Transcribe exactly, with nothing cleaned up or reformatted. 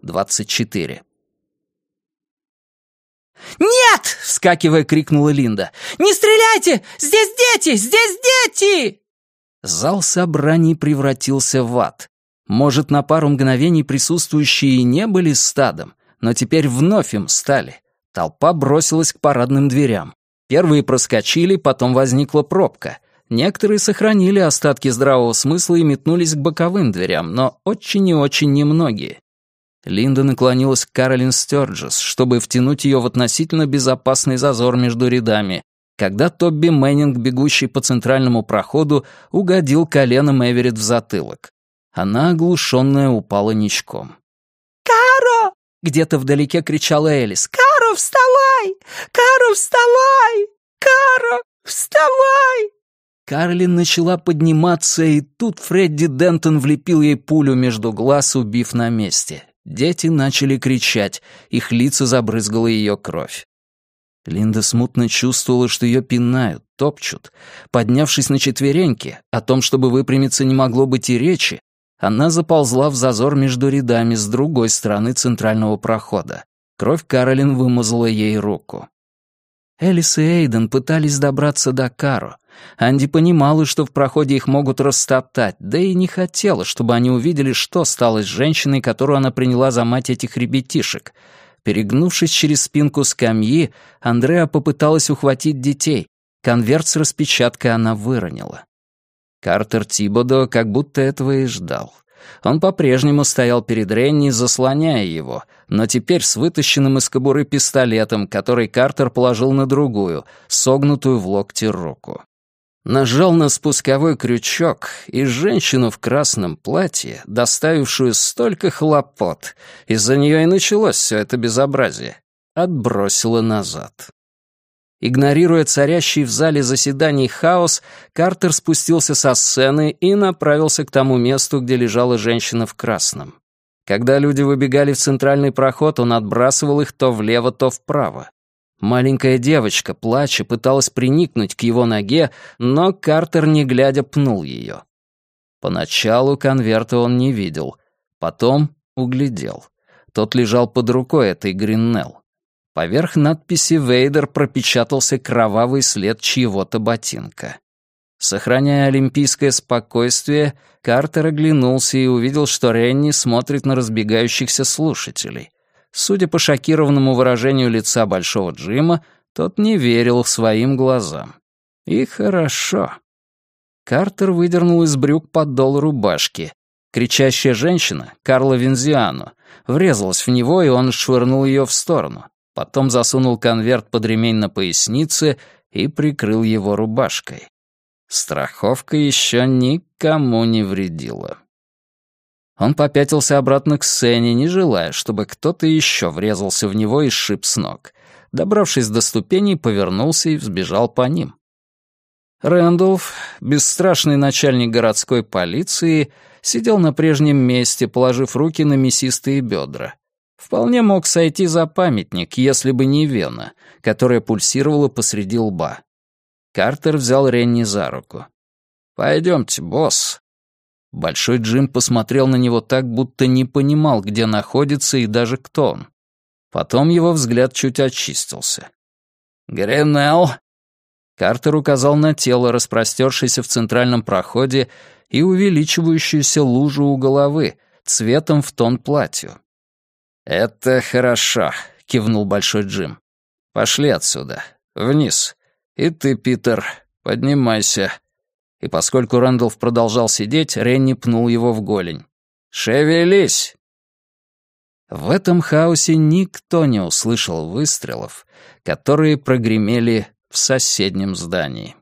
двадцать четыре. «Нет!» — вскакивая, крикнула Линда. «Не стреляйте! Здесь дети! Здесь дети!» Зал собраний превратился в ад. Может, на пару мгновений присутствующие и не были стадом, но теперь вновь им стали. Толпа бросилась к парадным дверям. Первые проскочили, потом возникла пробка. Некоторые сохранили остатки здравого смысла и метнулись к боковым дверям, но очень и очень немногие. Линда наклонилась к Каролин Стёрджес, чтобы втянуть ее в относительно безопасный зазор между рядами, когда Тобби Мэннинг, бегущий по центральному проходу, угодил коленом Эверетт в затылок. Она, оглушенная, упала ничком. «Каро!» — где-то вдалеке кричала Элис. «Каро, вставай! Каро, вставай! Каро, вставай!» Каролин начала подниматься, и тут Фредди Дентон влепил ей пулю между глаз, убив на месте. Дети начали кричать, их лица забрызгала ее кровь. Линда смутно чувствовала, что ее пинают, топчут. Поднявшись на четвереньки, о том, чтобы выпрямиться, не могло быть и речи, она заползла в зазор между рядами с другой стороны центрального прохода. Кровь Каролин вымазала ей руку. Элис и Эйден пытались добраться до Каро. Анди понимала, что в проходе их могут растоптать, да и не хотела, чтобы они увидели, что стало с женщиной, которую она приняла за мать этих ребятишек. Перегнувшись через спинку скамьи, Андреа попыталась ухватить детей. Конверт с распечаткой она выронила. Картер Тибодо как будто этого и ждал. Он по-прежнему стоял перед Ренни, заслоняя его, но теперь с вытащенным из кобуры пистолетом, который Картер положил на другую, согнутую в локте руку. Нажал на спусковой крючок, и женщину в красном платье, доставившую столько хлопот, из-за нее и началось все это безобразие, отбросило назад. Игнорируя царящий в зале заседаний хаос, Картер спустился со сцены и направился к тому месту, где лежала женщина в красном. Когда люди выбегали в центральный проход, он отбрасывал их то влево, то вправо. Маленькая девочка, плача, пыталась приникнуть к его ноге, но Картер, не глядя, пнул ее. Поначалу конверта он не видел, потом углядел. Тот лежал под рукой этой Гриннелл. Поверх надписи «Вейдер» пропечатался кровавый след чьего-то ботинка. Сохраняя олимпийское спокойствие, Картер оглянулся и увидел, что Ренни смотрит на разбегающихся слушателей. Судя по шокированному выражению лица Большого Джима, тот не верил своим глазам. И хорошо. Картер выдернул из брюк подол рубашки. Кричащая женщина, Карла Вензиано, врезалась в него, и он швырнул ее в сторону. Потом засунул конверт под ремень на пояснице и прикрыл его рубашкой. Страховка еще никому не вредила. Он попятился обратно к сцене, не желая, чтобы кто-то еще врезался в него и сшиб с ног. Добравшись до ступеней, повернулся и взбежал по ним. Рэндалф, бесстрашный начальник городской полиции, сидел на прежнем месте, положив руки на мясистые бедра. Вполне мог сойти за памятник, если бы не вена, которая пульсировала посреди лба. Картер взял Ренни за руку. «Пойдемте, босс». Большой Джим посмотрел на него так, будто не понимал, где находится и даже кто он. Потом его взгляд чуть очистился. «Гриннелл». Картер указал на тело, распростершееся в центральном проходе, и увеличивающуюся лужу у головы, цветом в тон платью. «Это хорошо», — кивнул Большой Джим. «Пошли отсюда. Вниз. И ты, Питер, поднимайся». И поскольку Рэндалф продолжал сидеть, Ренни пнул его в голень. «Шевелись!» В этом хаосе никто не услышал выстрелов, которые прогремели в соседнем здании.